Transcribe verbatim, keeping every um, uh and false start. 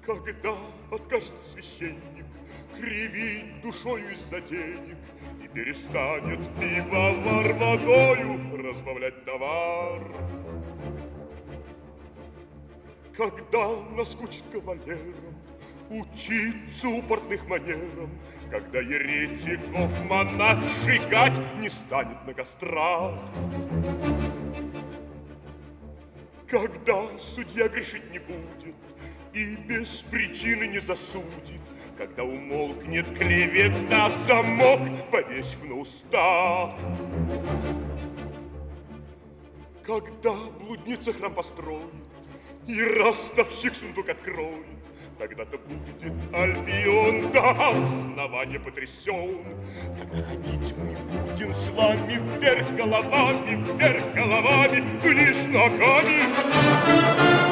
Когда откажет священник кривить душою из-за денег и перестанет пивовар водою разбавлять товар. Когда наскучит кавалерам учиться упортных манерам, когда еретиков монах сжигать не станет на кострах, когда судья грешить не будет и без причины не засудит, когда умолкнет клевета, замок повесив на уста, когда блудница храм построит и ростовщик сундук откроет, тогда-то будет Альбион до основания потрясен. Тогда ходить мы будем с вами вверх головами, вверх головами, вниз ногами.